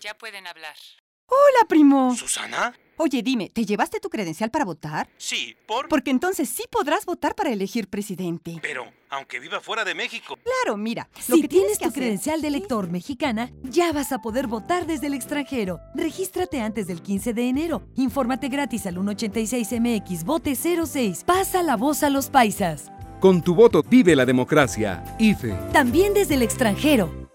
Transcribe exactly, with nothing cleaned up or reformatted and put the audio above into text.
ya pueden hablar. Hola, primo. ¿Susana? Oye, dime, ¿te llevaste tu credencial para votar? Sí, ¿por? Porque entonces sí podrás votar para elegir presidente. Pero, aunque viva fuera de México. Claro, mira. Lo Si que tienes que tu hacer... credencial de elector mexicana, ya vas a poder votar desde el extranjero. Regístrate antes del quince de enero. Infórmate gratis al uno ochenta y seis M X Vote cero seis. Pasa la voz a los paisas. Con tu voto vive la democracia. I F E. También desde el extranjero.